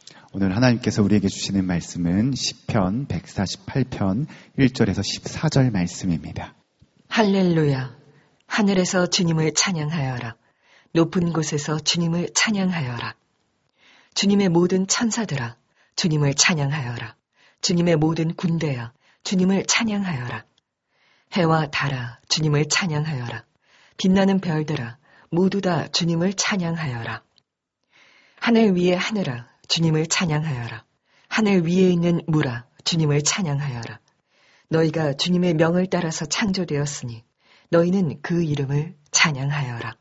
오늘 하나님께서 우리에게 주시는 말씀은 시편 148편 1절에서 14절 말씀입니다. 할렐루야. 하늘에서 주님을 찬양하여라. 높은 곳에서 주님을 찬양하여라. 주님의 모든 천사들아, 주님을 찬양하여라. 주님의 모든 군대야, 주님을 찬양하여라. 해와 달아, 주님을 찬양하여라. 빛나는 별들아, 모두 다 주님을 찬양하여라. 하늘 위의 하늘아, 주님을 찬양하여라. 하늘 위에 있는 물아, 주님을 찬양하여라. 너희가 주님의 명을 따라서 창조되었으니 너희는 그 이름을 찬양하여라.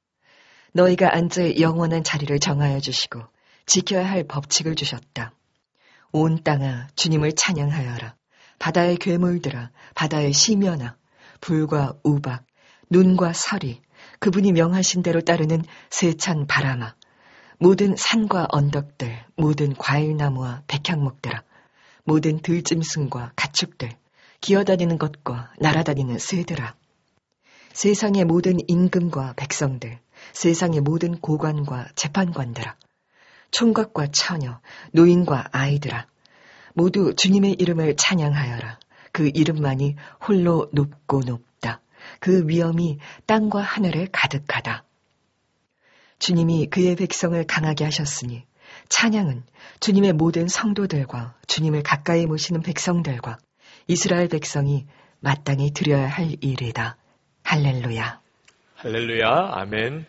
너희가 앉을 영원한 자리를 정하여 주시고 지켜야 할 법칙을 주셨다. 온 땅아, 주님을 찬양하여라. 바다의 괴물들아, 바다의 시면아, 불과 우박, 눈과 서리, 그분이 명하신 대로 따르는 세찬 바람아, 모든 산과 언덕들, 모든 과일나무와 백향목들아, 모든 들짐승과 가축들, 기어다니는 것과 날아다니는 새들아, 세상의 모든 임금과 백성들, 세상의 모든 고관과 재판관들아, 총각과 처녀, 노인과 아이들아, 모두 주님의 이름을 찬양하여라. 그 이름만이 홀로 높고 높다. 그 위엄이 땅과 하늘에 가득하다. 주님이 그의 백성을 강하게 하셨으니 찬양은 주님의 모든 성도들과 주님을 가까이 모시는 백성들과 이스라엘 백성이 마땅히 드려야 할 일이다. 할렐루야. 할렐루야. 아멘.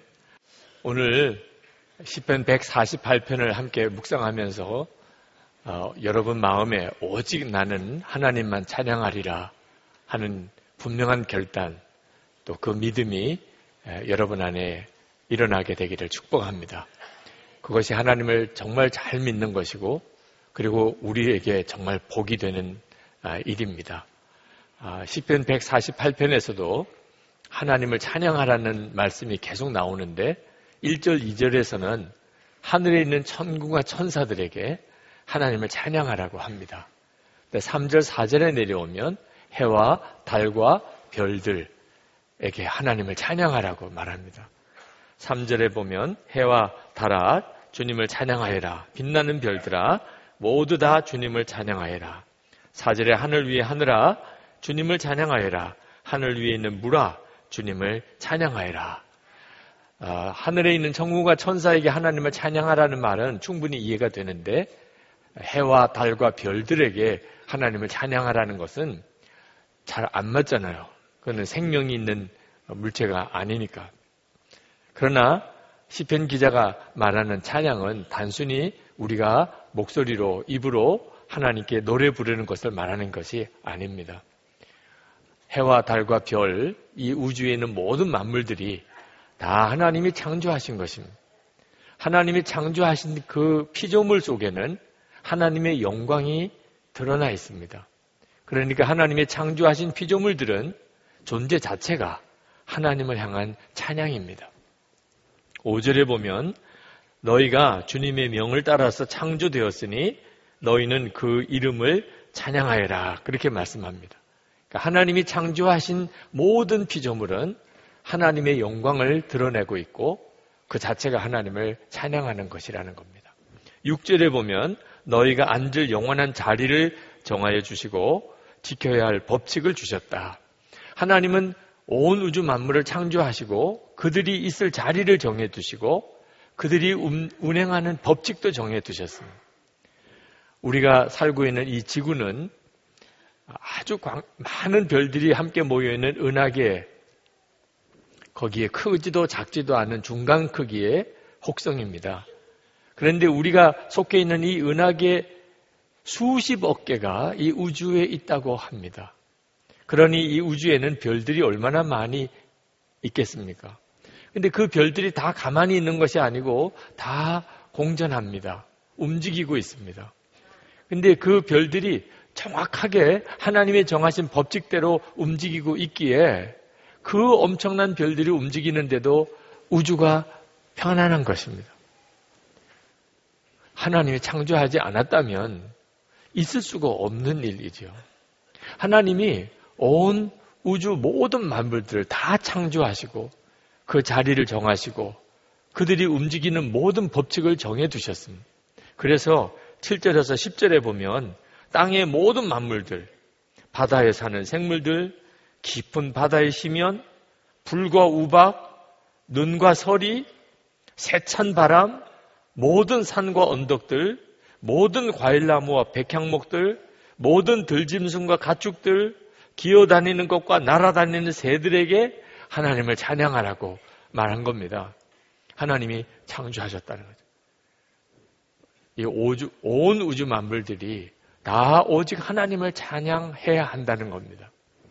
오늘 시편 148편을 함께 묵상하면서 여러분 마음에 오직 나는 하나님만 찬양하리라 하는 분명한 결단, 또 그 믿음이 여러분 안에 일어나게 되기를 축복합니다. 그것이 하나님을 정말 잘 믿는 것이고, 그리고 우리에게 정말 복이 되는 일입니다. 시편 148편에서도 하나님을 찬양하라는 말씀이 계속 나오는데 1절, 2절에서는 하늘에 있는 천군과 천사들에게 하나님을 찬양하라고 합니다. 3절, 4절에 내려오면 해와 달과 별들에게 하나님을 찬양하라고 말합니다. 3절에 보면 해와 달아 주님을 찬양하여라. 빛나는 별들아 모두 다 주님을 찬양하여라. 4절에 하늘 위에 하늘아 주님을 찬양하여라. 하늘 위에 있는 물아 주님을 찬양하여라. 하늘에 있는 천군과 천사에게 하나님을 찬양하라는 말은 충분히 이해가 되는데, 해와 달과 별들에게 하나님을 찬양하라는 것은 잘 안 맞잖아요. 그거는 생명이 있는 물체가 아니니까. 그러나 시편 기자가 말하는 찬양은 단순히 우리가 목소리로, 입으로 하나님께 노래 부르는 것을 말하는 것이 아닙니다. 해와 달과 별, 이 우주에 있는 모든 만물들이 다 하나님이 창조하신 것입니다. 하나님이 창조하신 그 피조물 속에는 하나님의 영광이 드러나 있습니다. 그러니까 하나님의 창조하신 피조물들은 존재 자체가 하나님을 향한 찬양입니다. 5절에 보면 너희가 주님의 명을 따라서 창조되었으니 너희는 그 이름을 찬양하여라. 그렇게 말씀합니다. 그러니까 하나님이 창조하신 모든 피조물은 하나님의 영광을 드러내고 있고 그 자체가 하나님을 찬양하는 것이라는 겁니다. 6절에 보면 너희가 앉을 영원한 자리를 정하여 주시고 지켜야 할 법칙을 주셨다. 하나님은 온 우주 만물을 창조하시고 그들이 있을 자리를 정해 두시고 그들이 운행하는 법칙도 정해 두셨습니다. 우리가 살고 있는 이 지구는 아주 많은 별들이 함께 모여있는 은하계, 거기에 크지도 작지도 않은 중간 크기의 혹성입니다. 그런데 우리가 속해 있는 이 은하계 수십억 개가 이 우주에 있다고 합니다. 그러니 이 우주에는 별들이 얼마나 많이 있겠습니까? 근데 그 별들이 다 가만히 있는 것이 아니고 다 공전합니다. 움직이고 있습니다. 근데 그 별들이 정확하게 하나님의 정하신 법칙대로 움직이고 있기에 그 엄청난 별들이 움직이는데도 우주가 편안한 것입니다. 하나님이 창조하지 않았다면 있을 수가 없는 일이죠. 하나님이 온 우주 모든 만물들을 다 창조하시고 그 자리를 정하시고 그들이 움직이는 모든 법칙을 정해 두셨습니다. 그래서 7절에서 10절에 보면 땅의 모든 만물들, 바다에 사는 생물들, 깊은 바다의 심연, 불과 우박, 눈과 서리, 세찬 바람, 모든 산과 언덕들, 모든 과일나무와 백향목들, 모든 들짐승과 가축들, 기어다니는 것과 날아다니는 새들에게 하나님을 찬양하라고 말한 겁니다. 하나님이 창조하셨다는 거죠. 이 온 우주 만물들이 다 오직 하나님을 찬양해야 한다는 겁니다.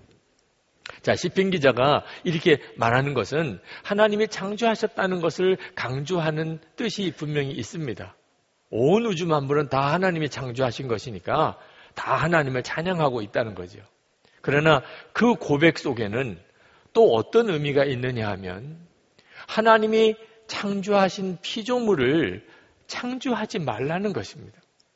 자, 시편 기자가 이렇게 말하는 것은 하나님이 창조하셨다는 것을 강조하는 뜻이 분명히 있습니다. 온 우주 만물은 다 하나님이 창조하신 것이니까 다 하나님을 찬양하고 있다는 거죠. 그러나 그 고백 속에는 또 어떤 의미가 있느냐 하면 하나님이 창조하신 피조물을 창조하지 말라는 것입니다.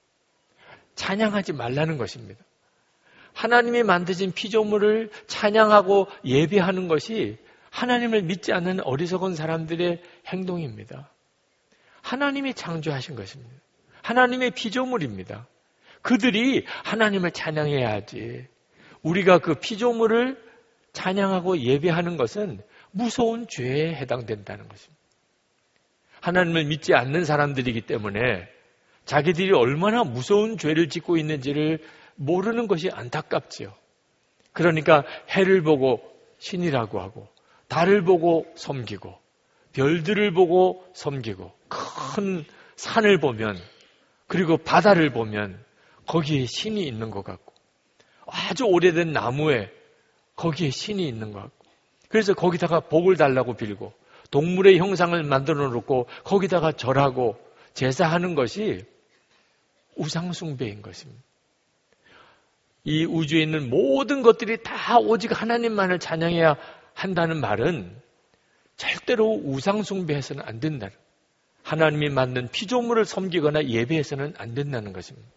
찬양하지 말라는 것입니다. 하나님이 만드신 피조물을 찬양하고 예배하는 것이 하나님을 믿지 않는 어리석은 사람들의 행동입니다. 하나님이 창조하신 것입니다. 하나님의 피조물입니다. 그들이 하나님을 찬양해야 하지. 우리가 그 피조물을 찬양하고 예배하는 것은 무서운 죄에 해당된다는 것입니다. 하나님을 믿지 않는 사람들이기 때문에 자기들이 얼마나 무서운 죄를 짓고 있는지를 모르는 것이 안타깝지요. 그러니까 해를 보고 신이라고 하고 달을 보고 섬기고 별들을 보고 섬기고 큰 산을 보면 그리고 바다를 보면 거기에 신이 있는 것 같고 아주 오래된 나무에 거기에 신이 있는 것 같고 그래서 거기다가 복을 달라고 빌고 동물의 형상을 만들어 놓고 거기다가 절하고 제사하는 것이 우상숭배인 것입니다. 이 우주에 있는 모든 것들이 다 오직 하나님만을 찬양해야 한다는 말은 절대로 우상숭배해서는 안 된다. 하나님이 만든 피조물을 섬기거나 예배해서는 안 된다는 것입니다.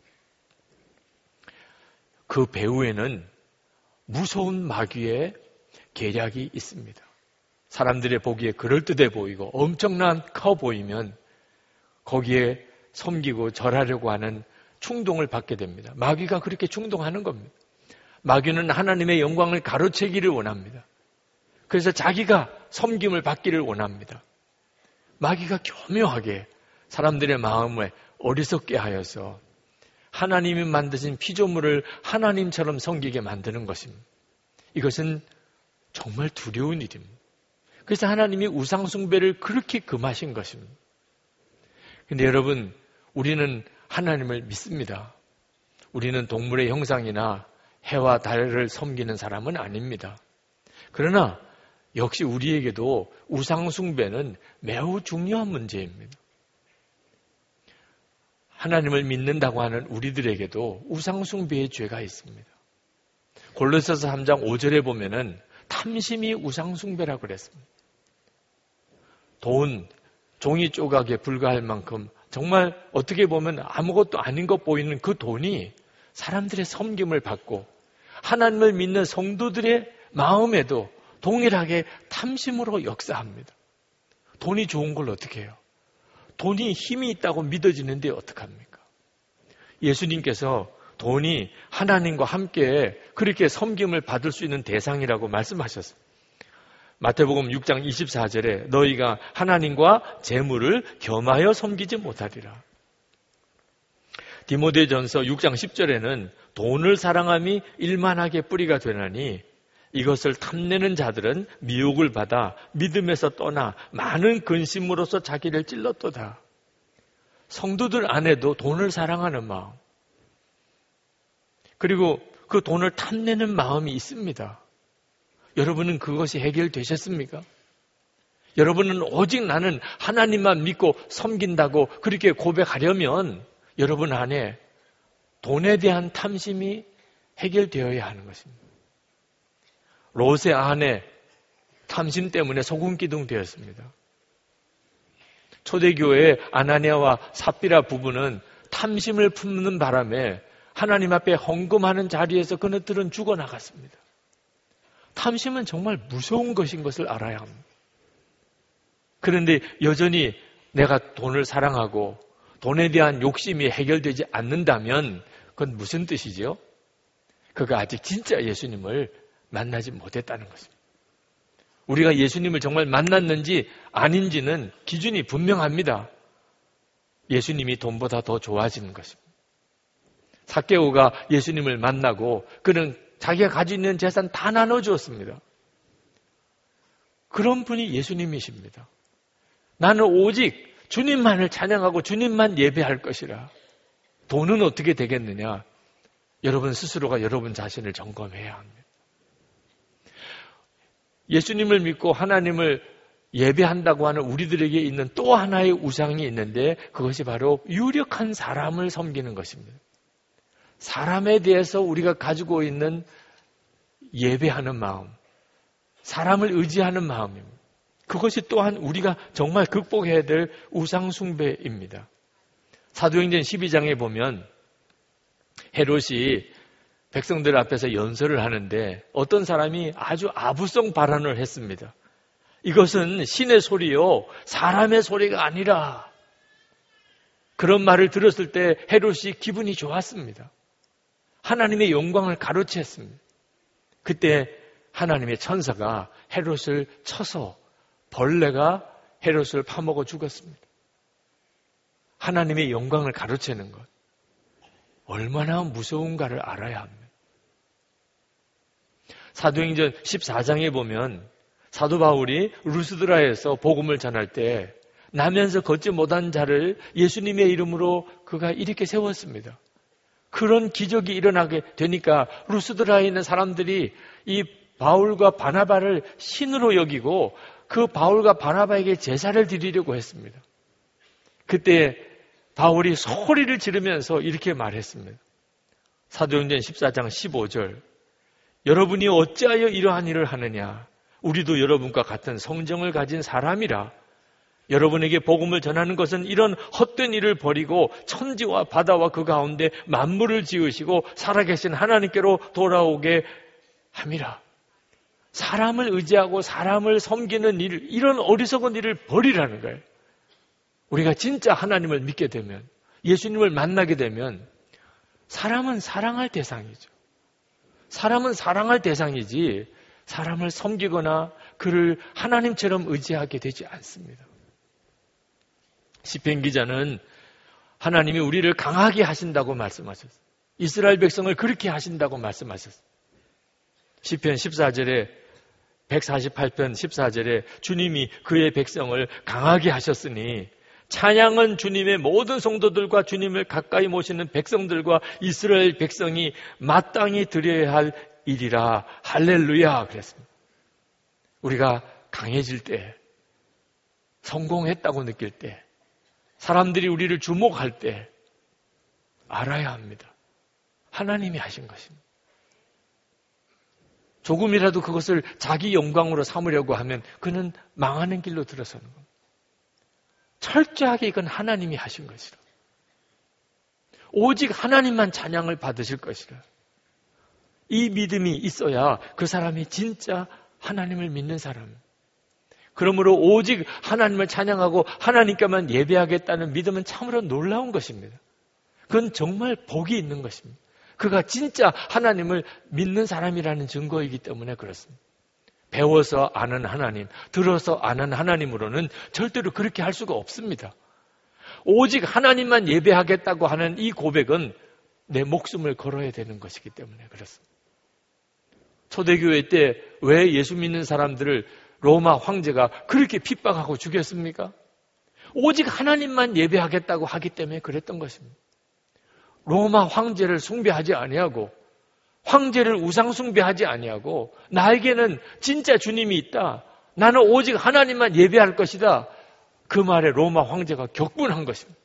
그 배후에는 무서운 마귀의 계략이 있습니다. 사람들의 보기에 그럴듯해 보이고 엄청난 커 보이면 거기에 섬기고 절하려고 하는 충동을 받게 됩니다. 마귀가 그렇게 충동하는 겁니다. 마귀는 하나님의 영광을 가로채기를 원합니다. 그래서 자기가 섬김을 받기를 원합니다. 마귀가 교묘하게 사람들의 마음을 어리석게 하여서 하나님이 만드신 피조물을 하나님처럼 섬기게 만드는 것입니다. 이것은 정말 두려운 일입니다. 그래서 하나님이 우상숭배를 그렇게 금하신 것입니다. 그런데 여러분, 우리는 하나님을 믿습니다. 우리는 동물의 형상이나 해와 달을 섬기는 사람은 아닙니다. 그러나 역시 우리에게도 우상숭배는 매우 중요한 문제입니다. 하나님을 믿는다고 하는 우리들에게도 우상숭배의 죄가 있습니다. 골로새서 3장 5절에 보면은 탐심이 우상숭배라고 그랬습니다. 돈, 종이 조각에 불과할 만큼 정말 어떻게 보면 아무것도 아닌 것 보이는 그 돈이 사람들의 섬김을 받고 하나님을 믿는 성도들의 마음에도 동일하게 탐심으로 역사합니다. 돈이 좋은 걸 어떻게 해요? 돈이 힘이 있다고 믿어지는데 어떡합니까? 예수님께서 돈이 하나님과 함께 그렇게 섬김을 받을 수 있는 대상이라고 말씀하셨습니다. 마태복음 6장 24절에 너희가 하나님과 재물을 겸하여 섬기지 못하리라. 디모데전서 6장 10절에는 돈을 사랑함이 일만하게 뿌리가 되나니 이것을 탐내는 자들은 미혹을 받아 믿음에서 떠나 많은 근심으로서 자기를 찔렀도다. 성도들 안에도 돈을 사랑하는 마음, 그리고 그 돈을 탐내는 마음이 있습니다. 여러분은 그것이 해결되셨습니까? 여러분은 오직 나는 하나님만 믿고 섬긴다고 그렇게 고백하려면 여러분 안에 돈에 대한 탐심이 해결되어야 하는 것입니다. 롯의 아내 탐심 때문에 소금기둥 되었습니다. 초대교회의 아나니아와 삽비라 부부는 탐심을 품는 바람에 하나님 앞에 헌금하는 자리에서 그들은 죽어나갔습니다. 탐심은 정말 무서운 것인 것을 알아야 합니다. 그런데 여전히 내가 돈을 사랑하고 돈에 대한 욕심이 해결되지 않는다면 그건 무슨 뜻이죠? 그가 아직 진짜 예수님을 만나지 못했다는 것입니다. 우리가 예수님을 정말 만났는지 아닌지는 기준이 분명합니다. 예수님이 돈보다 더 좋아지는 것입니다. 삭개오가 예수님을 만나고 그는 자기가 가지고 있는 재산 다 나눠주었습니다. 그런 분이 예수님이십니다. 나는 오직 주님만을 찬양하고 주님만 예배할 것이라. 돈은 어떻게 되겠느냐? 여러분 스스로가 여러분 자신을 점검해야 합니다. 예수님을 믿고 하나님을 예배한다고 하는 우리들에게 있는 또 하나의 우상이 있는데 그것이 바로 유력한 사람을 섬기는 것입니다. 사람에 대해서 우리가 가지고 있는 예배하는 마음, 사람을 의지하는 마음입니다. 그것이 또한 우리가 정말 극복해야 될 우상 숭배입니다. 사도행전 12장에 보면 헤롯이 백성들 앞에서 연설을 하는데 어떤 사람이 아주 아부성 발언을 했습니다. 이것은 신의 소리요, 사람의 소리가 아니라. 그런 말을 들었을 때 헤롯이 기분이 좋았습니다. 하나님의 영광을 가로챘습니다. 그때 하나님의 천사가 헤롯을 쳐서 벌레가 헤롯을 파먹어 죽었습니다. 하나님의 영광을 가로채는 것. 얼마나 무서운가를 알아야 합니다. 사도행전 14장에 보면 사도 바울이 루스드라에서 복음을 전할 때 나면서 걷지 못한 자를 예수님의 이름으로 그가 일으켜 세웠습니다. 그런 기적이 일어나게 되니까 루스드라에 있는 사람들이 이 바울과 바나바를 신으로 여기고 그 바울과 바나바에게 제사를 드리려고 했습니다. 그때 바울이 소리를 지르면서 이렇게 말했습니다. 사도행전 14장 15절. 여러분이 어찌하여 이러한 일을 하느냐? 우리도 여러분과 같은 성정을 가진 사람이라. 여러분에게 복음을 전하는 것은 이런 헛된 일을 버리고 천지와 바다와 그 가운데 만물을 지으시고 살아계신 하나님께로 돌아오게 함이라. 사람을 의지하고 사람을 섬기는 일, 이런 어리석은 일을 버리라는 거예요. 우리가 진짜 하나님을 믿게 되면, 예수님을 만나게 되면 사람은 사랑할 대상이죠. 사람은 사랑할 대상이지 사람을 섬기거나 그를 하나님처럼 의지하게 되지 않습니다. 시편 기자는 하나님이 우리를 강하게 하신다고 말씀하셨어요. 이스라엘 백성을 그렇게 하신다고 말씀하셨어요. 시편 14절에 148편 14절에 주님이 그의 백성을 강하게 하셨으니 찬양은 주님의 모든 성도들과 주님을 가까이 모시는 백성들과 이스라엘 백성이 마땅히 드려야 할 일이라. 할렐루야 그랬습니다. 우리가 강해질 때, 성공했다고 느낄 때, 사람들이 우리를 주목할 때 알아야 합니다. 하나님이 하신 것입니다. 조금이라도 그것을 자기 영광으로 삼으려고 하면 그는 망하는 길로 들어서는 겁니다. 철저하게 이건 하나님이 하신 것이라. 오직 하나님만 찬양을 받으실 것이라. 이 믿음이 있어야 그 사람이 진짜 하나님을 믿는 사람. 그러므로 오직 하나님을 찬양하고 하나님께만 예배하겠다는 믿음은 참으로 놀라운 것입니다. 그건 정말 복이 있는 것입니다. 그가 진짜 하나님을 믿는 사람이라는 증거이기 때문에 그렇습니다. 배워서 아는 하나님, 들어서 아는 하나님으로는 절대로 그렇게 할 수가 없습니다. 오직 하나님만 예배하겠다고 하는 이 고백은 내 목숨을 걸어야 되는 것이기 때문에 그렇습니다. 초대교회 때 왜 예수 믿는 사람들을 로마 황제가 그렇게 핍박하고 죽였습니까? 오직 하나님만 예배하겠다고 하기 때문에 그랬던 것입니다. 로마 황제를 숭배하지 아니하고 황제를 우상 숭배하지 아니하고 나에게는 진짜 주님이 있다. 나는 오직 하나님만 예배할 것이다. 그 말에 로마 황제가 격분한 것입니다.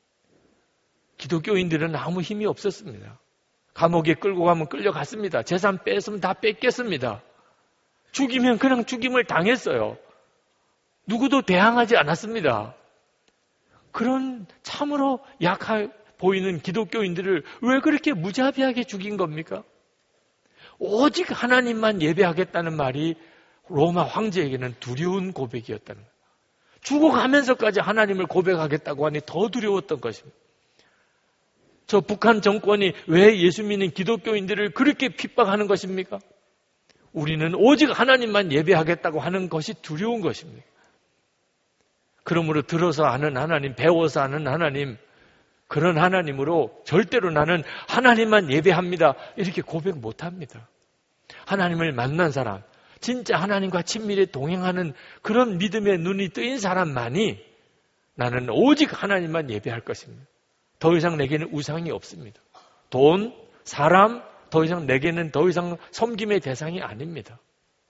기독교인들은 아무 힘이 없었습니다. 감옥에 끌고 가면 끌려갔습니다. 재산 뺏으면 다 뺏겼습니다. 죽이면 그냥 죽임을 당했어요. 누구도 대항하지 않았습니다. 그런 참으로 약해 보이는 기독교인들을 왜 그렇게 무자비하게 죽인 겁니까? 오직 하나님만 예배하겠다는 말이 로마 황제에게는 두려운 고백이었다는 거예요. 죽어가면서까지 하나님을 고백하겠다고 하니 더 두려웠던 것입니다. 저 북한 정권이 왜 예수 믿는 기독교인들을 그렇게 핍박하는 것입니까? 우리는 오직 하나님만 예배하겠다고 하는 것이 두려운 것입니다. 그러므로 들어서 아는 하나님, 배워서 아는 하나님, 그런 하나님으로 절대로 나는 하나님만 예배합니다. 이렇게 고백 못합니다. 하나님을 만난 사람, 진짜 하나님과 친밀히 동행하는 그런 믿음의 눈이 뜨인 사람만이 나는 오직 하나님만 예배할 것입니다. 더 이상 내게는 우상이 없습니다. 돈, 사람, 더 이상 내게는 더 이상 섬김의 대상이 아닙니다.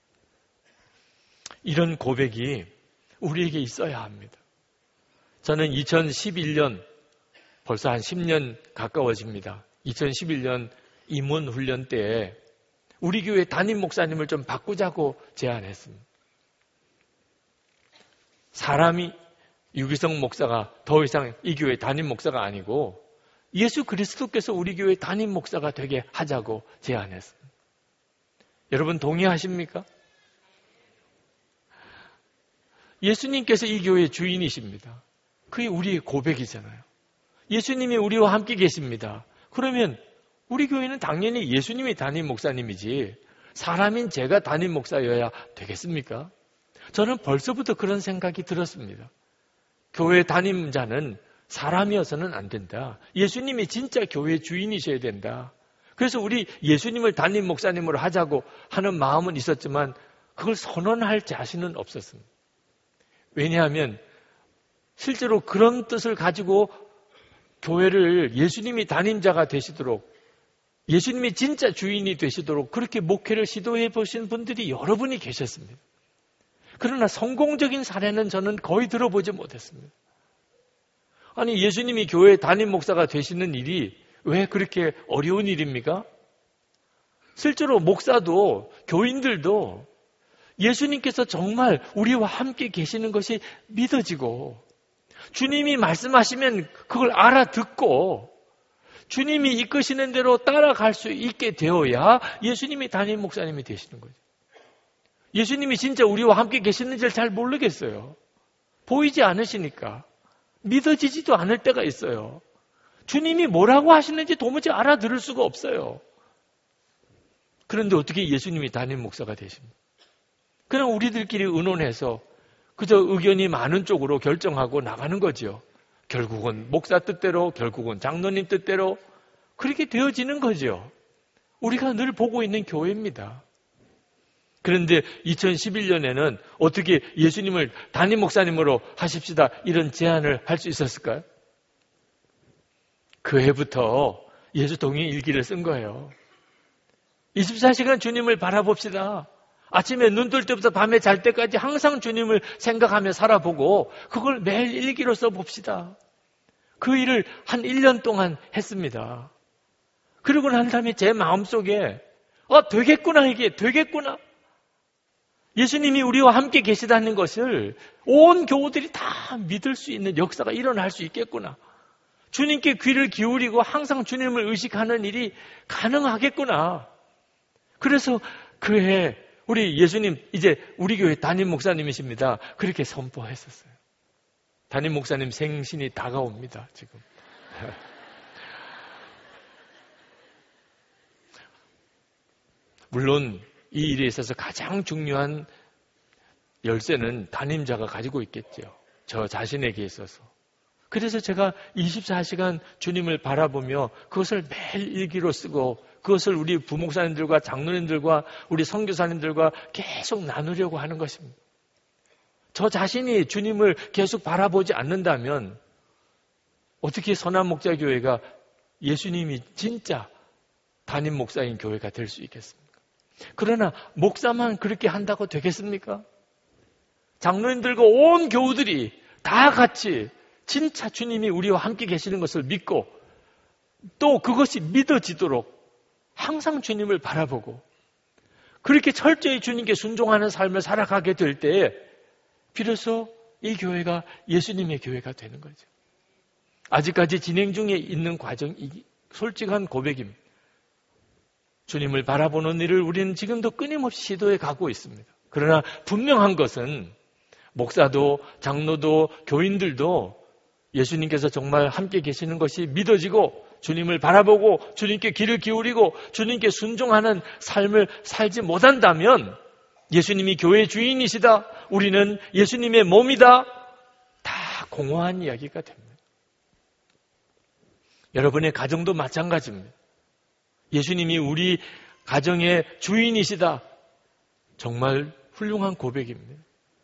이런 고백이 우리에게 있어야 합니다. 저는 2011년, 벌써 한 10년 가까워집니다. 2011년 임원훈련 때에 우리 교회 담임 목사님을 좀 바꾸자고 제안했습니다. 사람이 유기성 목사가 더 이상 이 교회 담임 목사가 아니고 예수 그리스도께서 우리 교회 담임 목사가 되게 하자고 제안했습니다. 여러분 동의하십니까? 예수님께서 이 교회의 주인이십니다. 그게 우리의 고백이잖아요. 예수님이 우리와 함께 계십니다. 그러면 우리 교회는 당연히 예수님이 담임 목사님이지 사람인 제가 담임 목사여야 되겠습니까? 저는 벌써부터 그런 생각이 들었습니다. 교회 담임자는 사람이어서는 안 된다. 예수님이 진짜 교회의 주인이셔야 된다. 그래서 우리 예수님을 담임 목사님으로 하자고 하는 마음은 있었지만 그걸 선언할 자신은 없었습니다. 왜냐하면 실제로 그런 뜻을 가지고 교회를 예수님이 담임자가 되시도록 예수님이 진짜 주인이 되시도록 그렇게 목회를 시도해 보신 분들이 여러분이 계셨습니다. 그러나 성공적인 사례는 저는 거의 들어보지 못했습니다. 아니 예수님이 교회 담임 목사가 되시는 일이 왜 그렇게 어려운 일입니까? 실제로 목사도 교인들도 예수님께서 정말 우리와 함께 계시는 것이 믿어지고 주님이 말씀하시면 그걸 알아듣고 주님이 이끄시는 대로 따라갈 수 있게 되어야 예수님이 담임 목사님이 되시는 거죠. 예수님이 진짜 우리와 함께 계시는지를 잘 모르겠어요. 보이지 않으시니까. 믿어지지도 않을 때가 있어요. 주님이 뭐라고 하시는지 도무지 알아들을 수가 없어요. 그런데 어떻게 예수님이 담임 목사가 되십니까? 그냥 우리들끼리 의논해서 그저 의견이 많은 쪽으로 결정하고 나가는 거죠. 결국은 목사 뜻대로, 결국은 장로님 뜻대로 그렇게 되어지는 거죠. 우리가 늘 보고 있는 교회입니다. 그런데 2011년에는 어떻게 예수님을 담임 목사님으로 하십시다 이런 제안을 할 수 있었을까요? 그 해부터 예수 동의 일기를 쓴 거예요. 24시간 주님을 바라봅시다. 아침에 눈 뜰 때부터 밤에 잘 때까지 항상 주님을 생각하며 살아보고 그걸 매일 일기로 써봅시다. 그 일을 한 1년 동안 했습니다. 그러고 난 다음에 제 마음속에 되겠구나 이게 되겠구나. 예수님이 우리와 함께 계시다는 것을 온 교우들이 다 믿을 수 있는 역사가 일어날 수 있겠구나. 주님께 귀를 기울이고 항상 주님을 의식하는 일이 가능하겠구나. 그래서 그해 우리 예수님 이제 우리 교회 담임 목사님이십니다. 그렇게 선포했었어요. 담임 목사님 생신이 다가옵니다. 지금. 물론 이 일에 있어서 가장 중요한 열쇠는 담임자가 가지고 있겠죠. 저 자신에게 있어서. 그래서 제가 24시간 주님을 바라보며 그것을 매일 일기로 쓰고 그것을 우리 부목사님들과 장로님들과 우리 선교사님들과 계속 나누려고 하는 것입니다. 저 자신이 주님을 계속 바라보지 않는다면 어떻게 선한목자교회가 예수님이 진짜 담임 목사인 교회가 될 수 있겠습니까? 그러나 목사만 그렇게 한다고 되겠습니까? 장로님들과 온 교우들이 다 같이 진짜 주님이 우리와 함께 계시는 것을 믿고 또 그것이 믿어지도록 항상 주님을 바라보고 그렇게 철저히 주님께 순종하는 삶을 살아가게 될 때에 비로소 이 교회가 예수님의 교회가 되는 거죠. 아직까지 진행 중에 있는 과정이 솔직한 고백입니다. 주님을 바라보는 일을 우리는 지금도 끊임없이 시도해 가고 있습니다. 그러나 분명한 것은 목사도 장로도 교인들도 예수님께서 정말 함께 계시는 것이 믿어지고 주님을 바라보고 주님께 귀를 기울이고 주님께 순종하는 삶을 살지 못한다면 예수님이 교회의 주인이시다, 우리는 예수님의 몸이다, 다 공허한 이야기가 됩니다. 여러분의 가정도 마찬가지입니다. 예수님이 우리 가정의 주인이시다, 정말 훌륭한 고백입니다.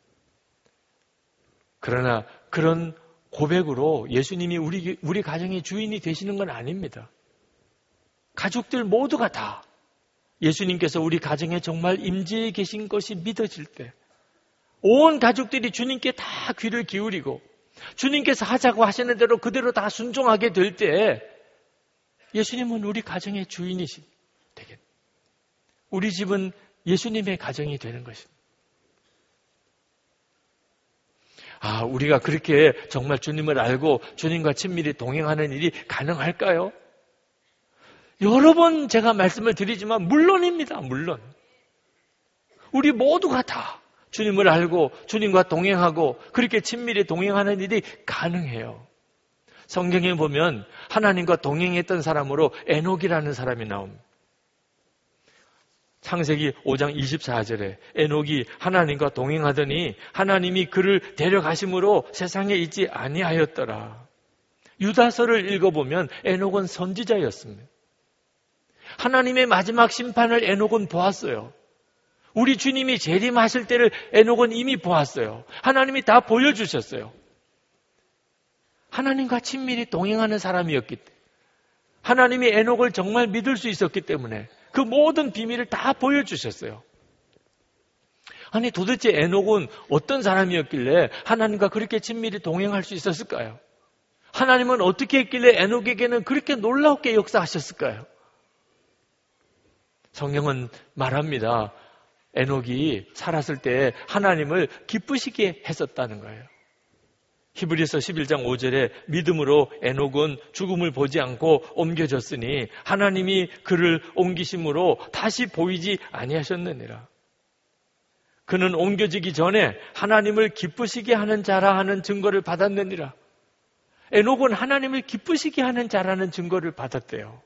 그러나 그런 고백으로 예수님이 우리 가정의 주인이 되시는 건 아닙니다. 가족들 모두가 다 예수님께서 우리 가정에 정말 임재해 계신 것이 믿어질 때, 온 가족들이 주님께 다 귀를 기울이고 주님께서 하자고 하시는 대로 그대로 다 순종하게 될 때 예수님은 우리 가정의 주인이시 되겠. 우리 집은 예수님의 가정이 되는 것입니다. 우리가 그렇게 정말 주님을 알고 주님과 친밀히 동행하는 일이 가능할까요? 여러 번 제가 말씀을 드리지만 물론입니다. 물론. 우리 모두가 다 주님을 알고 주님과 동행하고 그렇게 친밀히 동행하는 일이 가능해요. 성경에 보면 하나님과 동행했던 사람으로 에녹이라는 사람이 나옵니다. 창세기 5장 24절에 에녹이 하나님과 동행하더니 하나님이 그를 데려가심으로 세상에 있지 아니하였더라. 유다서를 읽어보면 에녹은 선지자였습니다. 하나님의 마지막 심판을 에녹은 보았어요. 우리 주님이 재림하실 때를 에녹은 이미 보았어요. 하나님이 다 보여주셨어요. 하나님과 친밀히 동행하는 사람이었기 때문에, 하나님이 에녹을 정말 믿을 수 있었기 때문에 그 모든 비밀을 다 보여주셨어요. 아니 도대체 에녹은 어떤 사람이었길래 하나님과 그렇게 친밀히 동행할 수 있었을까요? 하나님은 어떻게 했길래 에녹에게는 그렇게 놀랍게 역사하셨을까요? 성경은 말합니다. 에녹이 살았을 때 하나님을 기쁘시게 했었다는 거예요. 히브리서 11장 5절에 믿음으로 에녹은 죽음을 보지 않고 옮겨졌으니 하나님이 그를 옮기심으로 다시 보이지 아니하셨느니라. 그는 옮겨지기 전에 하나님을 기쁘시게 하는 자라 하는 증거를 받았느니라. 에녹은 하나님을 기쁘시게 하는 자라는 증거를 받았대요.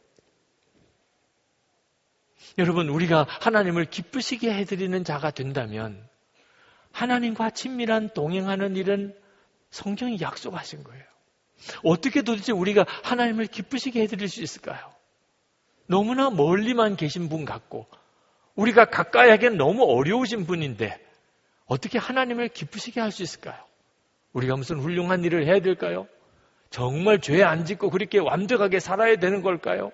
여러분, 우리가 하나님을 기쁘시게 해드리는 자가 된다면 하나님과 친밀한 동행하는 일은 성경이 약속하신 거예요. 어떻게 도대체 우리가 하나님을 기쁘시게 해드릴 수 있을까요? 너무나 멀리만 계신 분 같고 우리가 가까이 하기엔 너무 어려우신 분인데 어떻게 하나님을 기쁘시게 할 수 있을까요? 우리가 무슨 훌륭한 일을 해야 될까요? 정말 죄 안 짓고 그렇게 완벽하게 살아야 되는 걸까요?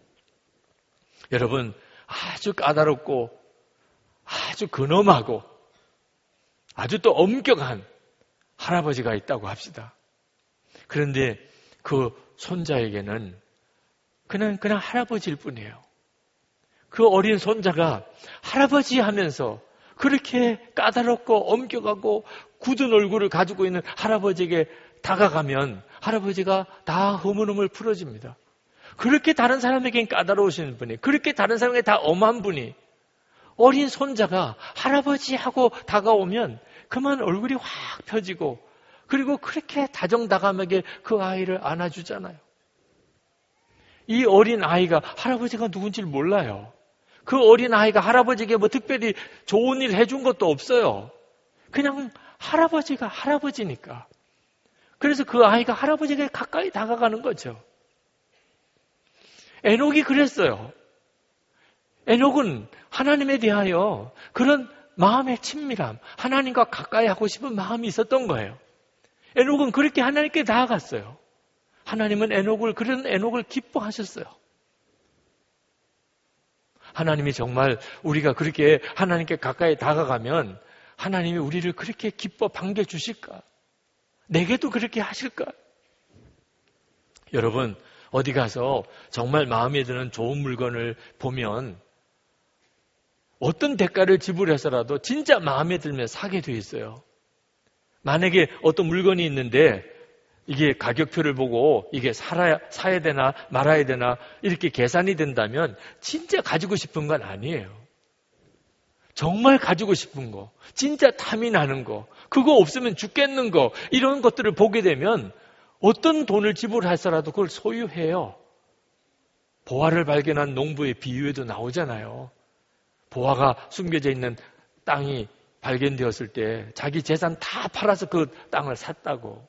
여러분, 아주 까다롭고 아주 근엄하고 아주 또 엄격한 할아버지가 있다고 합시다. 그런데 그 손자에게는 그냥 할아버지일 뿐이에요. 그 어린 손자가 할아버지 하면서 그렇게 까다롭고 엄격하고 굳은 얼굴을 가지고 있는 할아버지에게 다가가면 할아버지가 다 흐물흐물 풀어집니다. 그렇게 다른 사람에겐 까다로우신 분이, 그렇게 다른 사람에게 다 엄한 분이 어린 손자가 할아버지하고 다가오면 그만 얼굴이 확 펴지고 그리고 그렇게 다정다감하게 그 아이를 안아주잖아요. 이 어린 아이가 할아버지가 누군지를 몰라요. 그 어린 아이가 할아버지에게 뭐 특별히 좋은 일 해준 것도 없어요. 그냥 할아버지가 할아버지니까. 그래서 그 아이가 할아버지에게 가까이 다가가는 거죠. 에녹이 그랬어요. 에녹은 하나님에 대하여 그런 마음의 친밀함, 하나님과 가까이 하고 싶은 마음이 있었던 거예요. 에녹은 그렇게 하나님께 나아갔어요. 하나님은 그런 에녹을 기뻐하셨어요. 하나님이 정말 우리가 그렇게 하나님께 가까이 다가가면 하나님이 우리를 그렇게 기뻐 반겨주실까? 내게도 그렇게 하실까? 여러분, 어디 가서 정말 마음에 드는 좋은 물건을 보면 어떤 대가를 지불해서라도 진짜 마음에 들면 사게 돼 있어요. 만약에 어떤 물건이 있는데 이게 가격표를 보고 이게 사야 되나 말아야 되나 이렇게 계산이 된다면 진짜 가지고 싶은 건 아니에요. 정말 가지고 싶은 거, 진짜 탐이 나는 거, 그거 없으면 죽겠는 거, 이런 것들을 보게 되면 어떤 돈을 지불해서라도 그걸 소유해요. 보화를 발견한 농부의 비유에도 나오잖아요. 보화가 숨겨져 있는 땅이 발견되었을 때 자기 재산 다 팔아서 그 땅을 샀다고.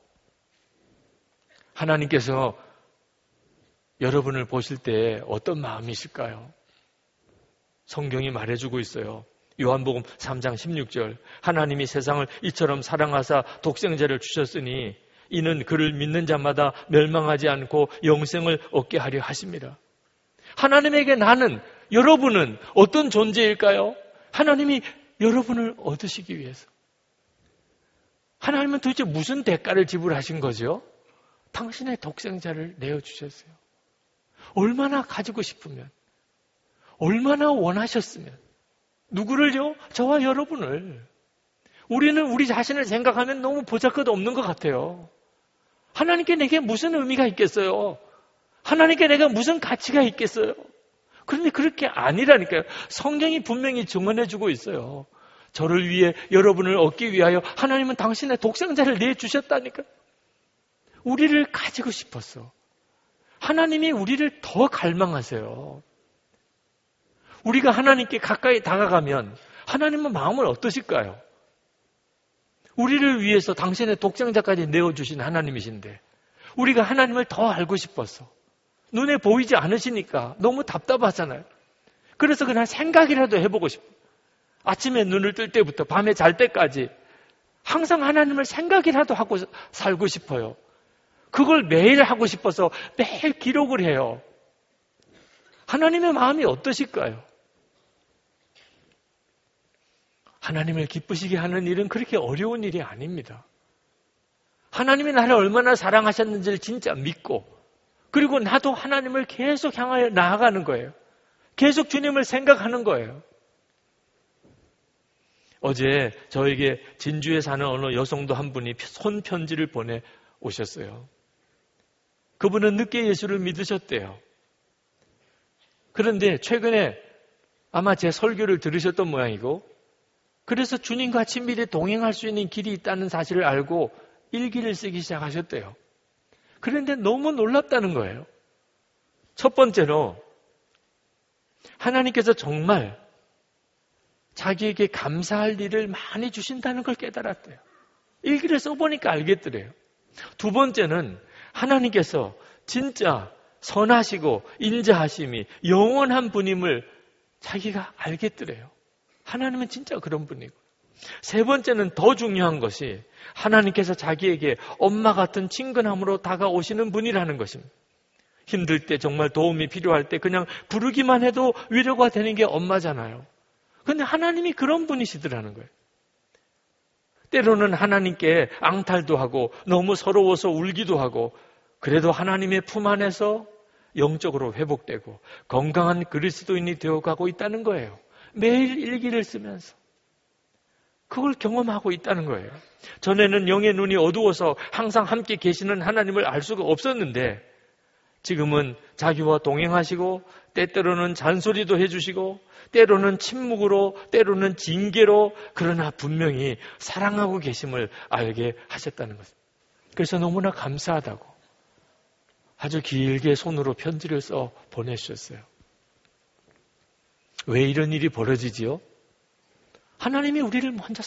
하나님께서 여러분을 보실 때 어떤 마음이실까요? 성경이 말해주고 있어요. 요한복음 3장 16절. 하나님이 세상을 이처럼 사랑하사 독생자를 주셨으니 이는 그를 믿는 자마다 멸망하지 않고 영생을 얻게 하려 하십니다. 하나님에게 나는, 여러분은 어떤 존재일까요? 하나님이 여러분을 얻으시기 위해서. 하나님은 도대체 무슨 대가를 지불하신 거죠? 당신의 독생자를 내어주셨어요. 얼마나 가지고 싶으면, 얼마나 원하셨으면, 누구를요? 저와 여러분을. 우리는 우리 자신을 생각하면 너무 보잘것없는 것 같아요. 하나님께 내게 무슨 의미가 있겠어요? 하나님께 내가 무슨 가치가 있겠어요? 그런데 그렇게 아니라니까요. 성경이 분명히 증언해주고 있어요. 저를 위해, 여러분을 얻기 위하여 하나님은 당신의 독생자를 내주셨다니까요. 우리를 가지고 싶었어. 하나님이 우리를 더 갈망하세요. 우리가 하나님께 가까이 다가가면 하나님은 마음을 어떠실까요? 우리를 위해서 당신의 독생자까지 내어주신 하나님이신데 우리가 하나님을 더 알고 싶어서 눈에 보이지 않으시니까 너무 답답하잖아요. 그래서 그냥 생각이라도 해보고 싶어요. 아침에 눈을 뜰 때부터 밤에 잘 때까지 항상 하나님을 생각이라도 하고 살고 싶어요. 그걸 매일 하고 싶어서 매일 기록을 해요. 하나님의 마음이 어떠실까요? 하나님을 기쁘시게 하는 일은 그렇게 어려운 일이 아닙니다. 하나님이 나를 얼마나 사랑하셨는지를 진짜 믿고 그리고 나도 하나님을 계속 향하여 나아가는 거예요. 계속 주님을 생각하는 거예요. 어제 저에게 진주에 사는 어느 여성도 한 분이 손편지를 보내오셨어요. 그분은 늦게 예수를 믿으셨대요. 그런데 최근에 아마 제 설교를 들으셨던 모양이고 그래서 주님과 친밀히 동행할 수 있는 길이 있다는 사실을 알고 일기를 쓰기 시작하셨대요. 그런데 너무 놀랍다는 거예요. 첫 번째로 하나님께서 정말 자기에게 감사할 일을 많이 주신다는 걸 깨달았대요. 일기를 써보니까 알겠더래요. 두 번째는 하나님께서 진짜 선하시고 인자하심이 영원한 분임을 자기가 알겠더래요. 하나님은 진짜 그런 분이고. 세 번째는 더 중요한 것이 하나님께서 자기에게 엄마 같은 친근함으로 다가오시는 분이라는 것입니다. 힘들 때 정말 도움이 필요할 때 그냥 부르기만 해도 위로가 되는 게 엄마잖아요. 그런데 하나님이 그런 분이시더라는 거예요. 때로는 하나님께 앙탈도 하고 너무 서러워서 울기도 하고 그래도 하나님의 품 안에서 영적으로 회복되고 건강한 그리스도인이 되어가고 있다는 거예요. 매일 일기를 쓰면서 그걸 경험하고 있다는 거예요. 전에는 영의 눈이 어두워서 항상 함께 계시는 하나님을 알 수가 없었는데 지금은 자기와 동행하시고 때때로는 잔소리도 해주시고 때로는 침묵으로 때로는 징계로 그러나 분명히 사랑하고 계심을 알게 하셨다는 것. 그래서 너무나 감사하다고 아주 길게 손으로 편지를 써 보내주셨어요. 왜 이런 일이 벌어지지요? 하나님이 우리를 먼저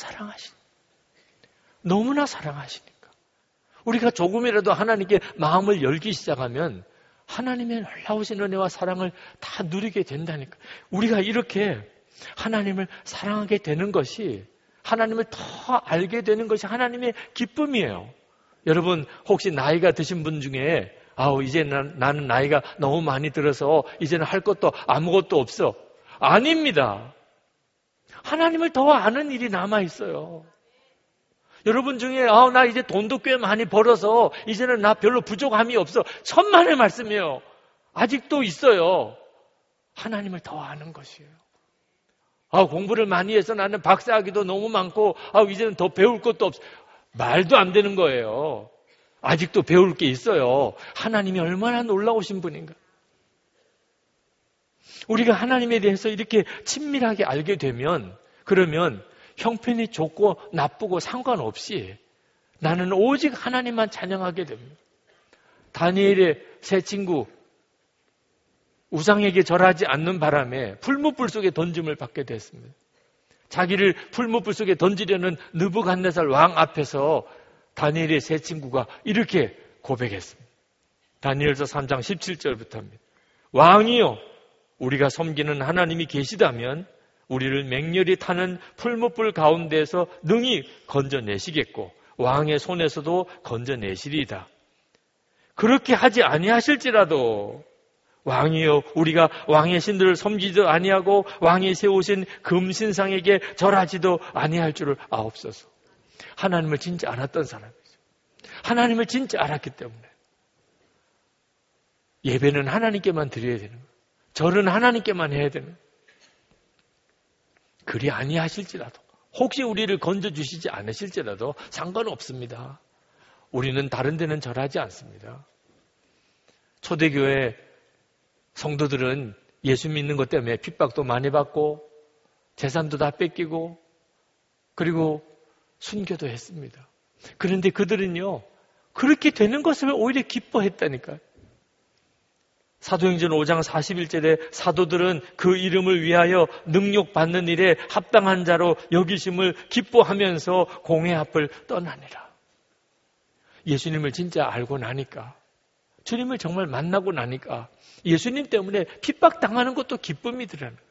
너무나 사랑하시니까. 우리가 조금이라도 하나님께 마음을 열기 시작하면 하나님의 놀라우신 은혜와 사랑을 다 누리게 된다니까. 우리가 이렇게 하나님을 사랑하게 되는 것이 하나님을 더 알게 되는 것이 하나님의 기쁨이에요. 여러분 혹시 나이가 드신 분 중에 이제 나는 나이가 너무 많이 들어서 이제는 할 것도 아무것도 없어. 아닙니다. 하나님을 더 아는 일이 남아있어요. 여러분 중에 나 이제 돈도 꽤 많이 벌어서 이제는 나 별로 부족함이 없어. 천만의 말씀이에요. 아직도 있어요. 하나님을 더 아는 것이에요. 공부를 많이 해서 나는 박사학위도 너무 많고 이제는 더 배울 것도 없어. 말도 안 되는 거예요. 아직도 배울 게 있어요. 하나님이 얼마나 놀라우신 분인가. 우리가 하나님에 대해서 이렇게 친밀하게 알게 되면 그러면 형편이 좋고 나쁘고 상관없이 나는 오직 하나님만 찬양하게 됩니다. 다니엘의 세 친구 우상에게 절하지 않는 바람에 풀무불 속에 던짐을 받게 됐습니다. 자기를 풀무불 속에 던지려는 느부갓네살 왕 앞에서 다니엘의 세 친구가 이렇게 고백했습니다. 다니엘서 3장 17절부터입니다. 왕이요, 우리가 섬기는 하나님이 계시다면 우리를 맹렬히 타는 풀무불 가운데에서 능히 건져내시겠고 왕의 손에서도 건져내시리이다. 그렇게 하지 아니하실지라도 왕이여, 우리가 왕의 신들을 섬기지도 아니하고 왕이 세우신 금신상에게 절하지도 아니할 줄을 아옵소서. 하나님을 진짜 알았던 사람이죠. 하나님을 진짜 알았기 때문에 예배는 하나님께만 드려야 되는 거예요. 절은 하나님께만 해야 되는 거예요. 그리 아니하실지라도, 혹시 우리를 건져주시지 않으실지라도 상관없습니다. 우리는 다른 데는 절하지 않습니다. 초대교회 성도들은 예수 믿는 것 때문에 핍박도 많이 받고 재산도 다 뺏기고 그리고 순교도 했습니다. 그런데 그들은요, 그렇게 되는 것을 오히려 기뻐했다니까요. 사도행전 5장 41절에 사도들은 그 이름을 위하여 능욕받는 일에 합당한 자로 여기심을 기뻐하면서 공회 앞을 떠나니라. 예수님을 진짜 알고 나니까, 주님을 정말 만나고 나니까 예수님 때문에 핍박당하는 것도 기쁨이더라는 거예요.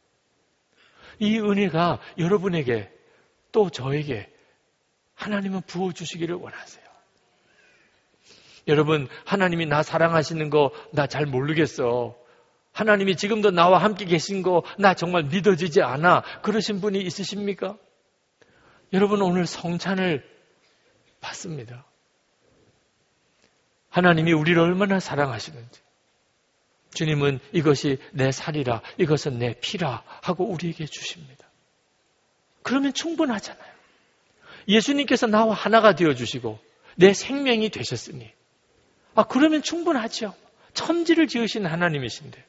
이 은혜가 여러분에게 또 저에게 하나님은 부어주시기를 원하세요. 여러분, 하나님이 나 사랑하시는 거 나 잘 모르겠어. 하나님이 지금도 나와 함께 계신 거 나 정말 믿어지지 않아. 그러신 분이 있으십니까? 여러분, 오늘 성찬을 받습니다. 하나님이 우리를 얼마나 사랑하시는지. 주님은 이것이 내 살이라, 이것은 내 피라 하고 우리에게 주십니다. 그러면 충분하잖아요. 예수님께서 나와 하나가 되어주시고 내 생명이 되셨으니 그러면 충분하죠. 천지를 지으신 하나님이신데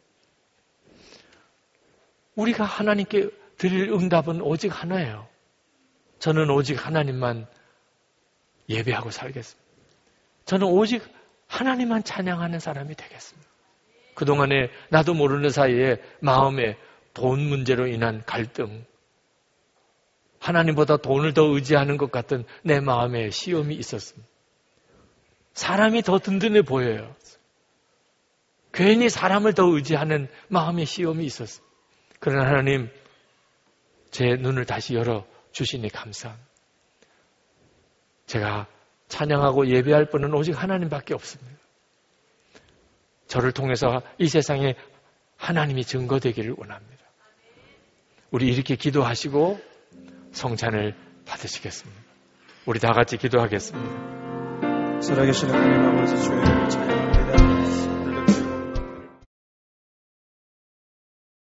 우리가 하나님께 드릴 응답은 오직 하나예요. 저는 오직 하나님만 예배하고 살겠습니다. 저는 오직 하나님만 찬양하는 사람이 되겠습니다. 그동안에 나도 모르는 사이에 마음에 돈 문제로 인한 갈등, 하나님보다 돈을 더 의지하는 것 같은 내 마음에 시험이 있었습니다. 사람이 더 든든해 보여요. 괜히 사람을 더 의지하는 마음의 시험이 있었습니다. 그러나 하나님, 제 눈을 다시 열어주시니 감사합니다. 제가 찬양하고 예배할 분은 오직 하나님밖에 없습니다. 저를 통해서 이 세상에 하나님이 증거되기를 원합니다. 우리 이렇게 기도하시고 성찬을 받으시겠습니다. 우리 다 같이 기도하겠습니다. 살아계신 하나님 아버지, 주의 이름을 찬양합니다.